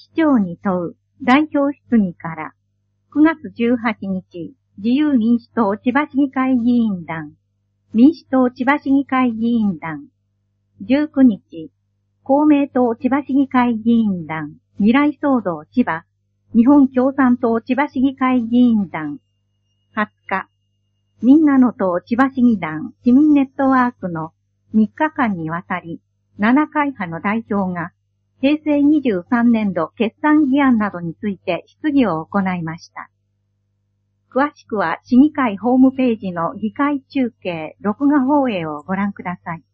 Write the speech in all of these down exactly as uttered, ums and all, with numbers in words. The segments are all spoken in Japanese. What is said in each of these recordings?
市長に問う代表質疑からくがつじゅうはちにち、自由民主党千葉市議会議員団、民主党千葉市議会議員団、じゅうくにち、公明党千葉市議会議員団、未来騒動千葉、日本共産党千葉市議会議員団、はつか、みんなの党千葉市議団市民ネットワークのみっかかんにわたりななかい派の代表がへいせいにじゅうさんねんど決算議案などについて質疑を行いました。詳しくは市議会ホームページの議会中継録画放映をご覧ください。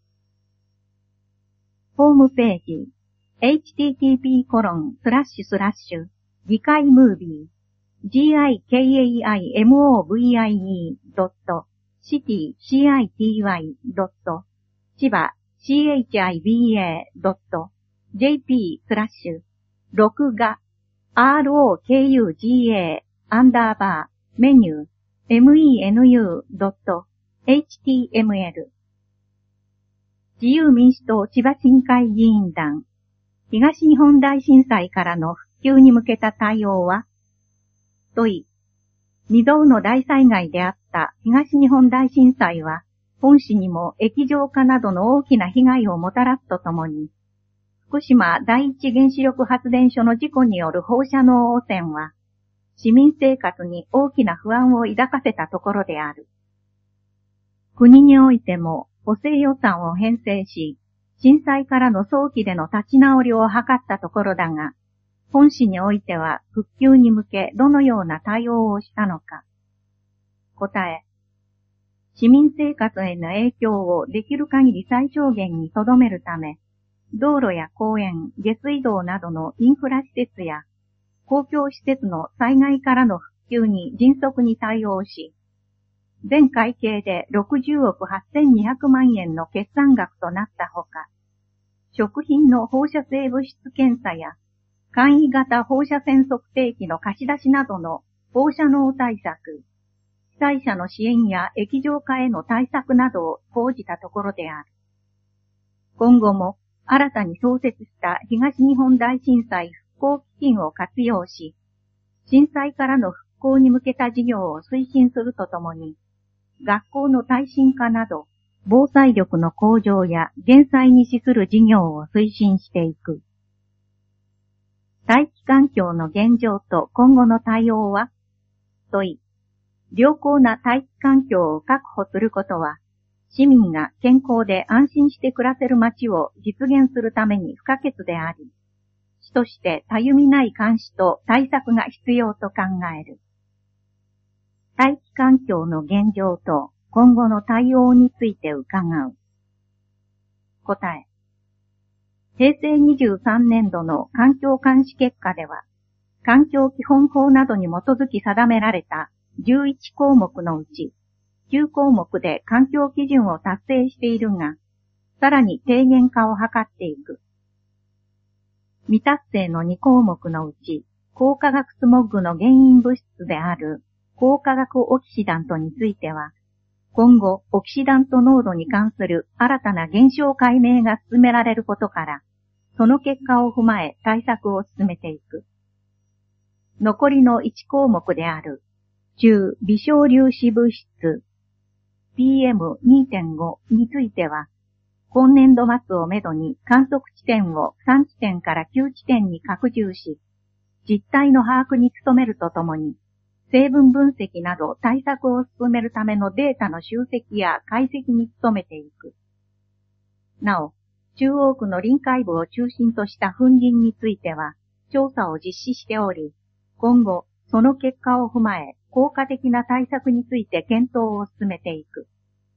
ホームページ エイチティーティーピーコロンスラッシュスラッシュ 議会ムービー ジーアイケーエーアイエムオーブイアイイー ドット シティ シーアイティーワイ ドット 千葉 シーエイチアイビーエー ドット ジェーピー スラッシュ録画 アールオーケーユージーエー アンダーバーメニュー メヌー ドット エイチティーエムエル 自由民主党千葉市議会議員団東日本大震災からの復旧に向けた対応は問い、未曾有の大災害であった東日本大震災は本市にも液状化などの大きな被害をもたらすとともに福島第一原子力発電所の事故による放射能汚染は市民生活に大きな不安を抱かせたところである。国においても補正予算を編成し、震災からの早期での立ち直りを図ったところだが、本市においては復旧に向けどのような対応をしたのか。答え。市民生活への影響をできる限り最小限に留めるため、道路や公園、下水道などのインフラ施設や公共施設の災害からの復旧に迅速に対応し、全会計でろくじゅうおくはっせんにひゃくまんえんの決算額となったほか、食品の放射性物質検査や簡易型放射線測定器の貸し出しなどの放射能対策、被災者の支援や液状化への対策などを講じたところである。今後も新たに創設した東日本大震災復興基金を活用し、震災からの復興に向けた事業を推進するとともに、学校の耐震化など、防災力の向上や減災に資する事業を推進していく。大気環境の現状と今後の対応は問い、良好な大気環境を確保することは、市民が健康で安心して暮らせる街を実現するために不可欠であり、市としてたゆみない監視と対策が必要と考える。大気環境の現状と今後の対応について伺う。答え。へいせいにじゅうさんねんどの環境監視結果では、環境基本法などに基づき定められたじゅういちこうもくのうち、きゅうこうもくで環境基準を達成しているが、さらに低減化を図っていく。未達成のにこうもくのうち、高化学スモッグの原因物質である高化学オキシダントについては、今後オキシダント濃度に関する新たな現象解明が進められることから、その結果を踏まえ対策を進めていく。残りのいちこうもくである中微小粒子物質 ピーエムにてんご については、今年度末をめどに観測地点をさんちてんからきゅうちてんに拡充し、実態の把握に努めるとともに、成分分析など対策を進めるためのデータの集積や解析に努めていく。なお、中央区の臨海部を中心とした粉塵については、調査を実施しており、今後、その結果を踏まえ、効果的な対策について検討を進めていく。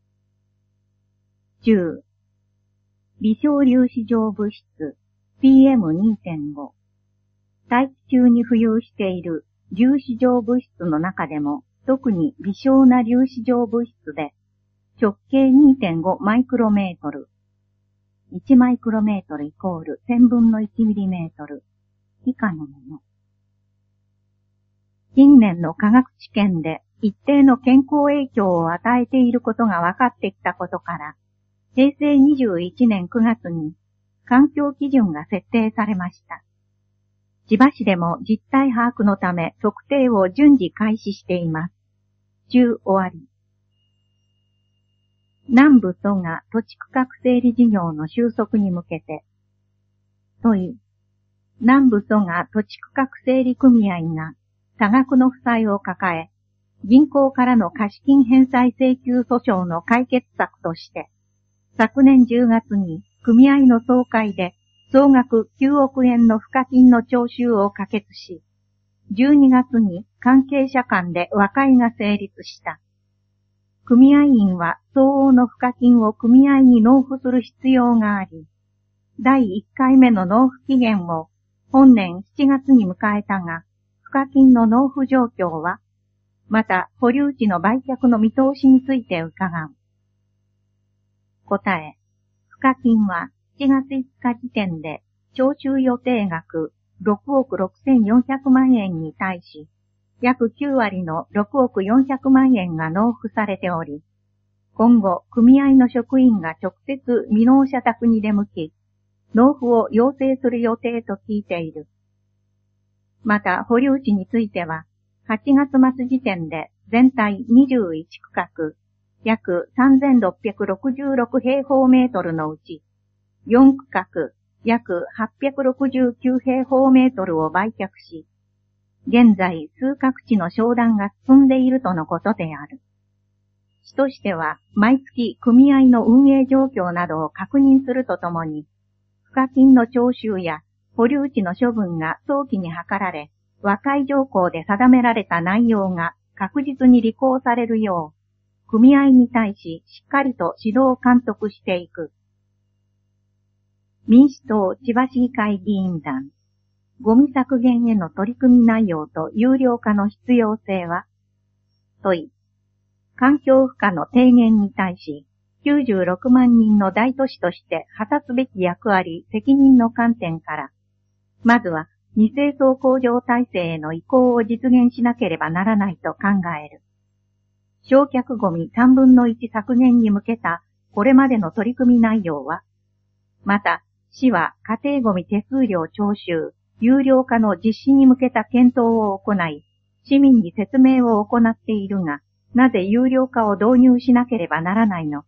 じゅう、微小粒子状物質 ピーエムにてんご 大気中に浮遊している粒子状物質の中でも特に微小な粒子状物質で直径 にてんご マイクロメートルいちマイクロメートルイコールせんぶんのいちミリメートル以下のもの。近年の科学知見で一定の健康影響を与えていることが分かってきたことから、へいせいにじゅういちねんくがつに環境基準が設定されました。 千葉市でも実態把握のため測定を順次開始しています。中終わり。南部蘇我土地区画整理事業の収束に向けて、問い、南部蘇我土地区画整理組合が多額の負債を抱え、銀行からの貸金返済請求訴訟の解決策として、昨年じゅうがつに組合の総会で総額きゅうおくえんの賦課金の徴収を可決し、じゅうにがつに関係者間で和解が成立した。組合員は相応の賦課金を組合に納付する必要があり、だいいっかいめの納付期限を本年しちがつに迎えたが、賦課金の納付状況は、また保留地の売却の見通しについて伺う。答え、賦課金はしちがついつか時点で徴収予定額ろくおくろくせんよんひゃくまんえんに対し、約きゅうわりのろくおくよんひゃくまんえんが納付されており、今後組合の職員が直接未納者宅に出向き、納付を要請する予定と聞いている。また保留地については、はちがつまつ時点で全体にじゅういちくかく、約さんぜんろっぴゃくろくじゅうろくへいほうメートルのうち、よんくかく、約はっぴゃくろくじゅうきゅうへいほうメートルを売却し、現在数画地の商談が進んでいるとのことである。市としては毎月組合の運営状況などを確認するとともに、賦課金の徴収や保留地の処分が早期に図られ、和解条項で定められた内容が確実に履行されるよう、組合に対ししっかりと指導監督していく。民主党千葉市議会議員団、ゴミ削減への取り組み内容と有料化の必要性は、問い、環境負荷の低減に対し、きゅうじゅうろくまんにんの大都市として果たすべき役割、責任の観点から、まずは二清掃工場体制への移行を実現しなければならないと考える。焼却ゴミさんぶんのいち削減に向けたこれまでの取り組み内容は、また、市は家庭ゴミ手数料徴収、有料化の実施に向けた検討を行い、市民に説明を行っているが、なぜ有料化を導入しなければならないのか。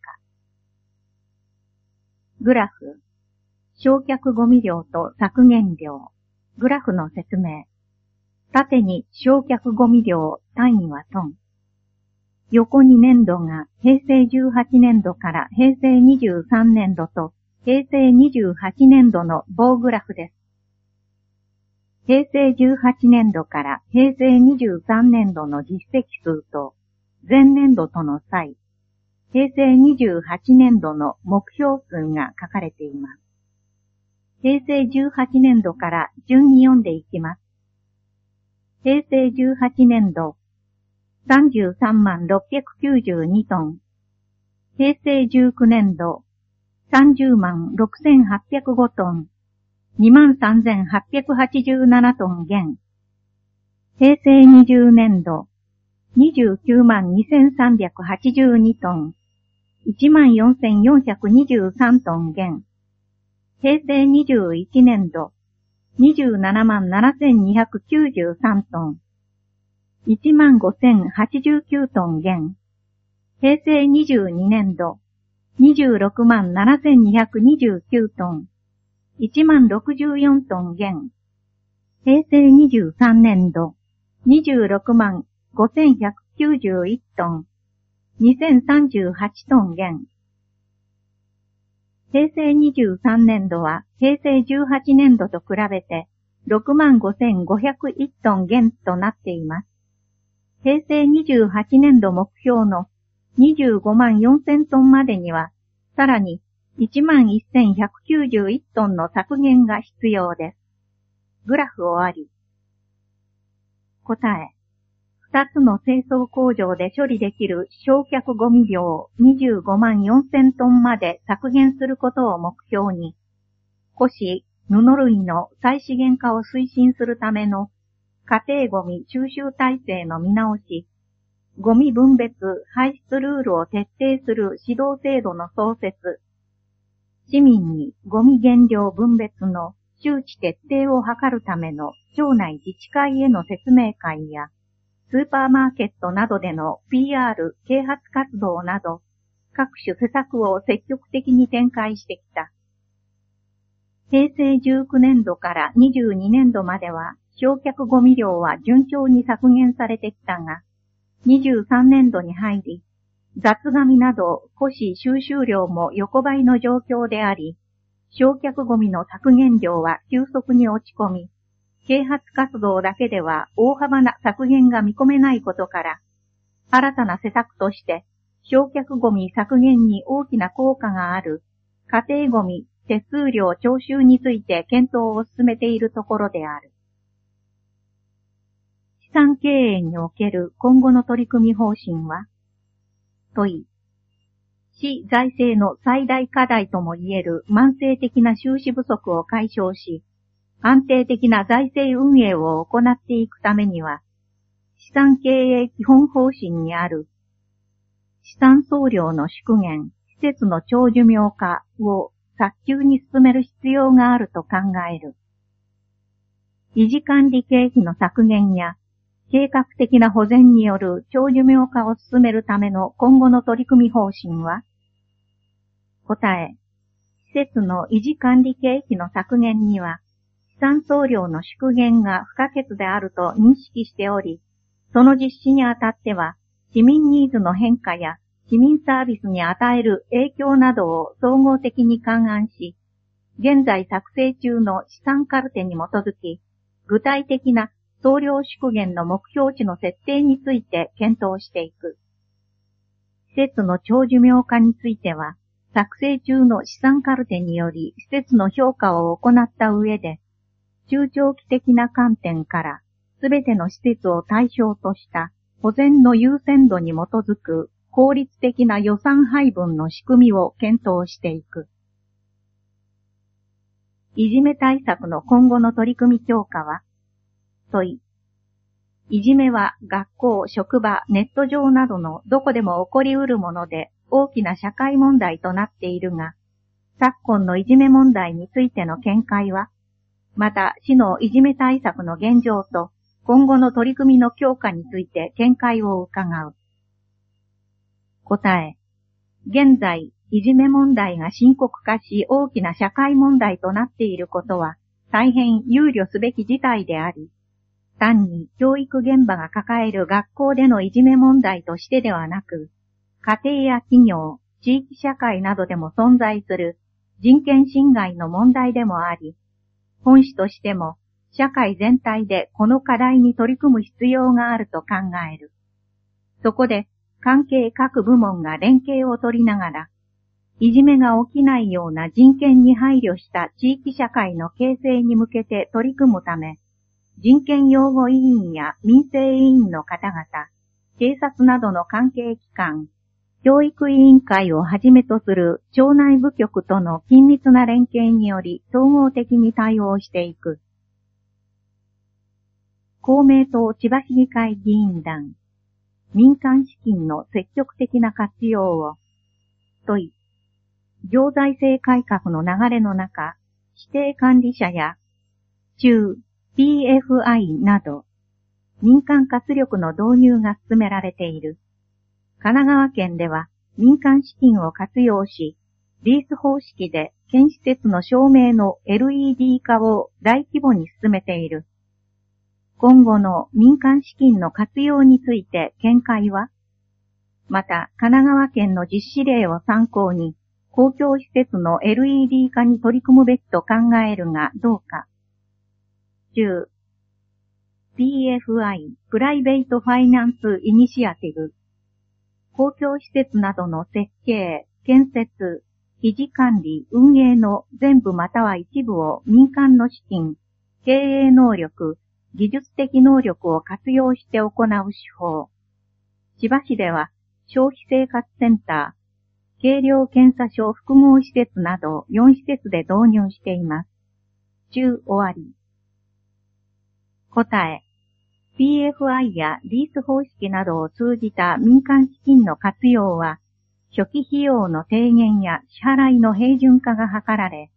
グラフ。焼却ゴミ量と削減量。グラフの説明。縦に焼却ゴミ量、単位はトン。横に年度がへいせいじゅうはちねんどからへいせいにじゅうさんねんどとへいせいにじゅうはちねんどの棒グラフです。へいせいじゅうはちねんどからへいせいにじゅうさんねんどの実績数と前年度との差異、へいせいにじゅうはちねんどの目標数が書かれています。へいせいじゅうはちねんどから順に読んでいきます。へいせいじゅうはちねんど、さんじゅうさんまんろっぴゃくきゅうじゅうにトン。へいせいじゅうきゅうねんど、さんじゅうまんろくせんはっぴゃくごトン。にまんさんぜんはっぴゃくはちじゅうななトン減。へいせいにじゅうねんど、にじゅうきゅうまんにせんさんびゃくはちじゅうにトン。いちまんよんせんよんひゃくにじゅうさんトン減。へいせいにじゅういちねんど、にじゅうななまんななせんにひゃくきゅうじゅうさんトン。いちまんごせんはちじゅうきゅうトン減。へいせいにじゅうにねんど、にじゅうろくまんななせんにひゃくにじゅうきゅうトン。いちまんろくじゅうよんトン減。へいせいにじゅうさんねんど、にじゅうろくまんごせんひゃくきゅうじゅういちトン。にせんさんじゅうはちトン減。へいせいにじゅうさんねんどはへいせいじゅうはちねんどと比べてろくまんごせんごひゃくいちトン減となっています。へいせいにじゅうはちねんど目標のにじゅうごまんよんせんトンまでには、さらにいちまんせんひゃくきゅうじゅういちトンの削減が必要です。グラフ終わり。答え。二つの清掃工場で処理できる焼却ゴミ量にじゅうごまんよんせんトンまで削減することを目標に、古紙、布類の再資源化を推進するための家庭ゴミ収集体制の見直し、ゴミ分別排出ルールを徹底する指導制度の創設、市民にゴミ減量分別の周知徹底を図るための町内自治会への説明会や、スーパーマーケットなどでの ピーアール 啓発活動など、各種施策を積極的に展開してきた。へいせいじゅうきゅうねんどからにじゅうにねんどまでは、焼却ゴミ量は順調に削減されてきたが、にじゅうさんねんどに入り、雑紙など古紙収集量も横ばいの状況であり、焼却ゴミの削減量は急速に落ち込み、啓発活動だけでは大幅な削減が見込めないことから、新たな施策として焼却ゴミ削減に大きな効果がある家庭ゴミ手数料徴収について検討を進めているところである。資産経営における今後の取り組み方針は、問い、市財政の最大課題ともいえる慢性的な収支不足を解消し、安定的な財政運営を行っていくためには、資産経営基本方針にある、資産総量の縮減、施設の長寿命化を早急に進める必要があると考える。維持管理経費の削減や、計画的な保全による長寿命化を進めるための今後の取り組み方針は、答え、施設の維持管理経費の削減には、資産総量の縮減が不可欠であると認識しており、その実施にあたっては、市民ニーズの変化や市民サービスに与える影響などを総合的に勘案し、現在作成中の資産カルテに基づき、具体的な総量縮減の目標値の設定について検討していく。施設の長寿命化については、作成中の資産カルテにより施設の評価を行った上で、中長期的な観点からすべての施設を対象とした保全の優先度に基づく効率的な予算配分の仕組みを検討していく。いじめ対策の今後の取り組み強化は、問い。いじめは学校、職場、ネット上などのどこでも起こり得るもので大きな社会問題となっているが、昨今のいじめ問題についての見解は、また市のいじめ対策の現状と今後の取り組みの強化について見解を伺う。答え。現在、いじめ問題が深刻化し大きな社会問題となっていることは大変憂慮すべき事態であり、単に教育現場が抱える学校でのいじめ問題としてではなく、家庭や企業、地域社会などでも存在する人権侵害の問題でもあり、本市としても社会全体でこの課題に取り組む必要があると考える。そこで関係各部門が連携を取りながら、いじめが起きないような人権に配慮した地域社会の形成に向けて取り組むため、人権擁護委員や民生委員の方々、警察などの関係機関、教育委員会をはじめとする町内部局との緊密な連携により総合的に対応していく。公明党千葉市議会議員団、民間資金の積極的な活用を、問い、行財政改革の流れの中、指定管理者や中、ピーエフアイ など、民間活力の導入が進められている。神奈川県では民間資金を活用し、リース方式で県施設の照明の エルイーディー 化を大規模に進めている。今後の民間資金の活用について見解は、また神奈川県の実施例を参考に、公共施設の エルイーディー 化に取り組むべきと考えるがどうか。中、ピーエフアイ プライベートファイナンスイニシアティブ。公共施設などの設計、建設、維持管理、運営の全部または一部を民間の資金、経営能力、技術的能力を活用して行う手法。千葉市では消費生活センター、計量検査所複合施設などよん施設で導入しています。中終わり。答え。ピーエフアイ やリース方式などを通じた民間資金の活用は、初期費用の低減や支払いの平準化が図られ、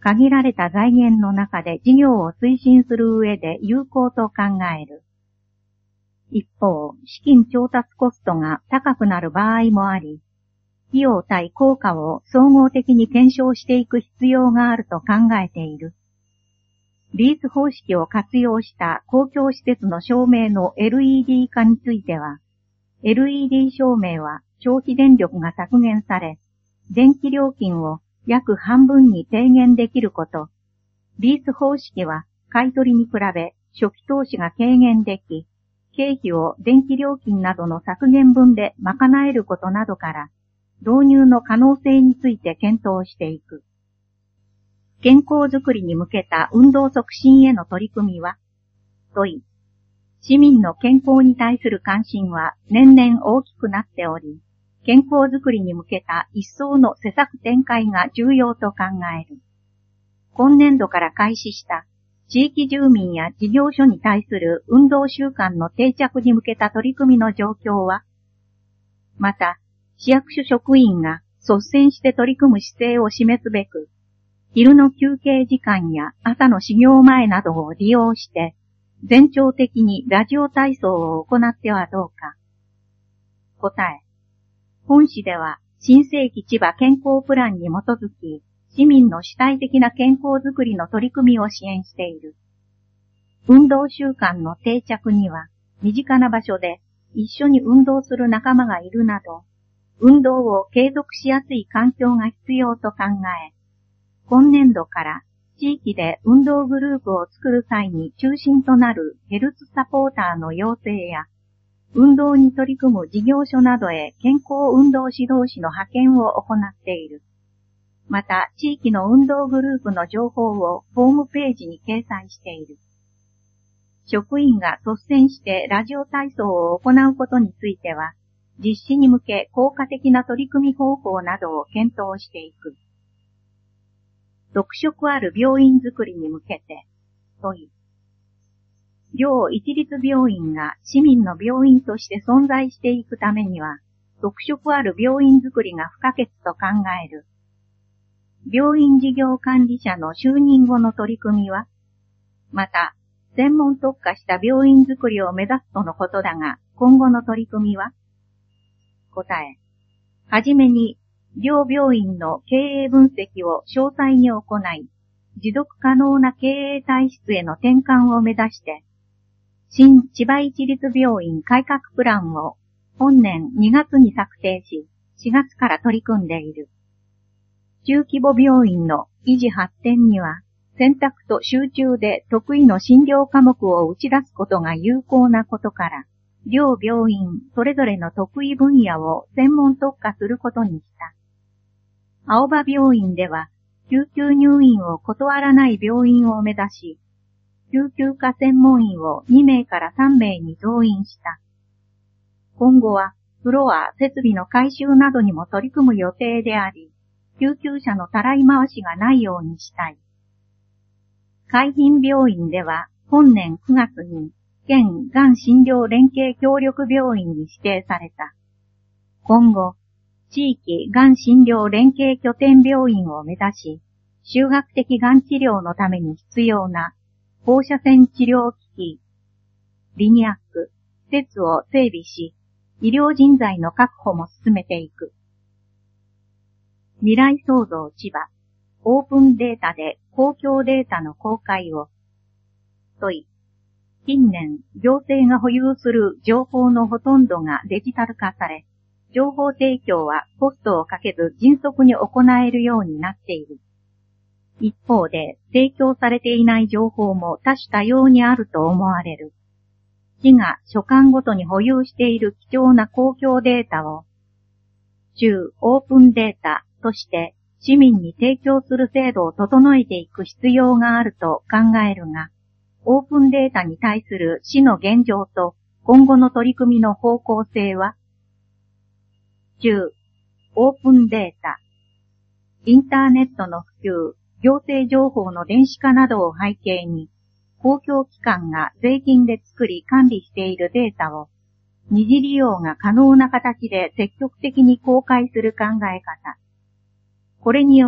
限られた財源の中で事業を推進する上で有効と考える。一方、資金調達コストが高くなる場合もあり、費用対効果を総合的に検証していく必要があると考えている。リース方式を活用した公共施設の照明の エルイーディー 化については、エルイーディー 照明は消費電力が削減され、電気料金を約半分に低減できること、リース方式は買取に比べ初期投資が軽減でき、経費を電気料金などの削減分で賄えることなどから、導入の可能性について検討していく。健康づくりに向けた運動促進への取り組みは、問い、市民の健康に対する関心は年々大きくなっており、健康づくりに向けた一層の施策展開が重要と考える。今年度から開始した地域住民や事業所に対する運動習慣の定着に向けた取り組みの状況は、また、市役所職員が率先して取り組む姿勢を示すべく、昼の休憩時間や朝の始業前などを利用して、全庁的にラジオ体操を行ってはどうか。答え。本市では、新世紀千葉健康プランに基づき、市民の主体的な健康づくりの取り組みを支援している。運動習慣の定着には、身近な場所で一緒に運動する仲間がいるなど、運動を継続しやすい環境が必要と考え、今年度から地域で運動グループを作る際に中心となるヘルスサポーターの養成や、運動に取り組む事業所などへ健康運動指導士の派遣を行っている。また、地域の運動グループの情報をホームページに掲載している。職員が率先してラジオ体操を行うことについては、実施に向け効果的な取り組み方法などを検討していく。特色ある病院づくりに向けて、問い。両一律病院が市民の病院として存在していくためには、特色ある病院づくりが不可欠と考える。病院事業管理者の就任後の取り組みは、また、専門特化した病院づくりを目指すとのことだが、今後の取り組みは、答え。はじめに、両病院の経営分析を詳細に行い、持続可能な経営体質への転換を目指して、新千葉一律病院改革プランを本年にがつに策定し、しがつから取り組んでいる。中規模病院の維持発展には、選択と集中で得意の診療科目を打ち出すことが有効なことから、両病院それぞれの得意分野を専門特化することにした。青葉病院では、救急入院を断らない病院を目指し、救急科専門医をにめいからさんめいに増員した。今後は、フロア、設備の改修などにも取り組む予定であり、救急車のたらい回しがないようにしたい。海浜病院では、本年くがつに、県がん診療連携協力病院に指定された。今後、地域がん診療連携拠点病院を目指し、集学的がん治療のために必要な放射線治療機器、リニアック、施設を整備し、医療人材の確保も進めていく。未来創造千葉、オープンデータで公共データの公開を。問い。近年、行政が保有する情報のほとんどがデジタル化され、情報提供はコストをかけず迅速に行えるようになっている。一方で、提供されていない情報も多種多様にあると思われる。市が所管ごとに保有している貴重な公共データを、中オープンデータとして市民に提供する制度を整えていく必要があると考えるが、オープンデータに対する市の現状と今後の取り組みの方向性は、中オープンデータ、インターネットの普及、行政情報の電子化などを背景に、公共機関が税金で作り管理しているデータを、二次利用が可能な形で積極的に公開する考え方。これにより、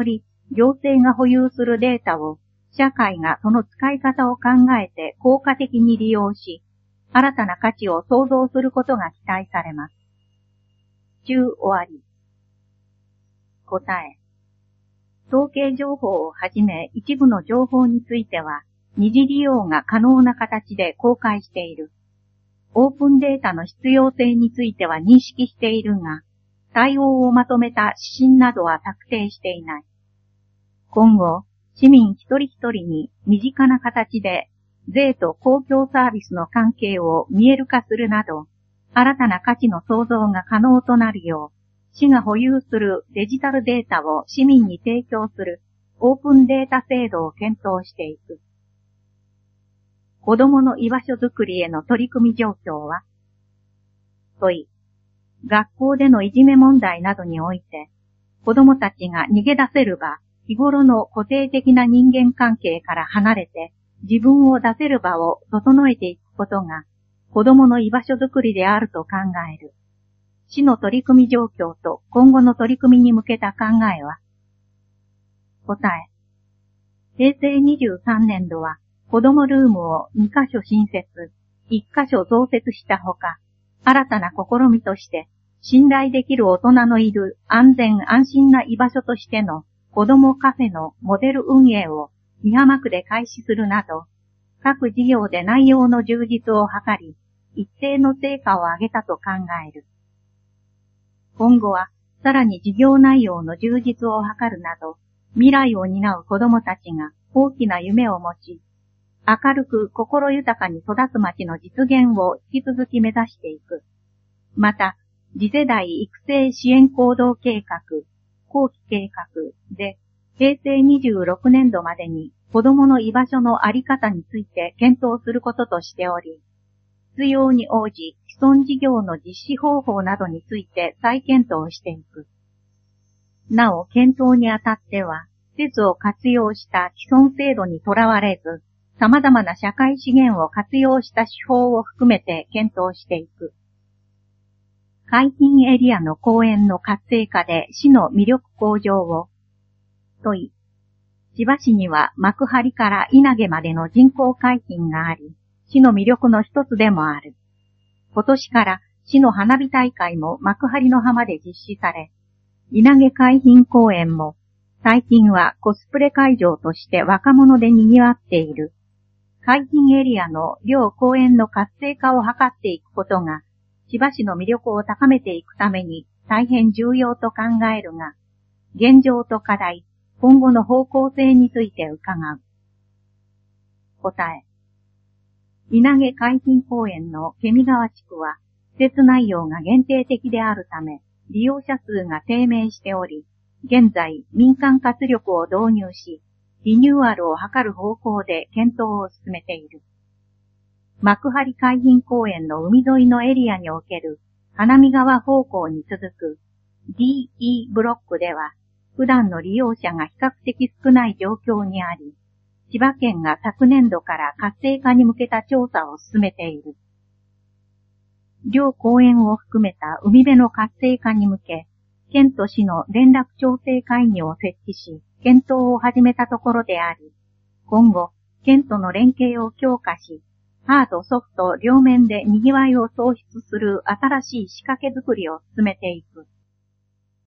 行政が保有するデータを社会がその使い方を考えて効果的に利用し、新たな価値を創造することが期待されます。中終わり。答え。統計情報をはじめ一部の情報については、二次利用が可能な形で公開している。オープンデータの必要性については認識しているが、対応をまとめた指針などは策定していない。今後、市民一人一人に身近な形で税と公共サービスの関係を見える化するなど、新たな価値の創造が可能となるよう、市が保有するデジタルデータを市民に提供するオープンデータ制度を検討していく。子供の居場所づくりへの取り組み状況は？問い。学校でのいじめ問題などにおいて、子供たちが逃げ出せる場、日頃の固定的な人間関係から離れて、自分を出せる場を整えていくことが、子供の居場所づくりであると考える。市の取り組み状況と今後の取り組みに向けた考えは？答え。へいせいにじゅうさんねんどは、子供ルームをにカ所新設、いっカ所増設したほか、新たな試みとして、信頼できる大人のいる安全安心な居場所としての子供カフェのモデル運営を美浜区で開始するなど、各事業で内容の充実を図り、一定の成果を上げたと考える。今後は、さらに事業内容の充実を図るなど、未来を担う子供たちが大きな夢を持ち、明るく心豊かに育つ町の実現を引き続き目指していく。また、次世代育成支援行動計画、後期計画で、へいせいにじゅうろくねんどまでに子供の居場所のあり方について検討することとしており、必要に応じ既存事業の実施方法などについて再検討していく。なお、検討にあたっては、施設を活用した既存制度にとらわれず、様々な社会資源を活用した手法を含めて検討していく。海浜エリアの公園の活性化で市の魅力向上を。問い。千葉市には幕張から稲毛までの人工海浜があり、市の魅力の一つでもある。今年から市の花火大会も幕張の浜で実施され、稲毛海浜公園も最近はコスプレ会場として若者で賑わっている。海浜エリアの両公園の活性化を図っていくことが、千葉市の魅力を高めていくために大変重要と考えるが、現状と課題、今後の方向性について伺う。答え。稲毛海浜公園のケミ川地区は、施設内容が限定的であるため、利用者数が低迷しており、現在民間活力を導入し、リニューアルを図る方向で検討を進めている。幕張海浜公園の海沿いのエリアにおける花見川方向に続く ディーイー ブロックでは、普段の利用者が比較的少ない状況にあり、千葉県が昨年度から活性化に向けた調査を進めている。両公園を含めた海辺の活性化に向け、県と市の連絡調整会議を設置し、検討を始めたところであり、今後、県との連携を強化し、ハード、ソフト両面で賑わいを創出する新しい仕掛け作りを進めていく。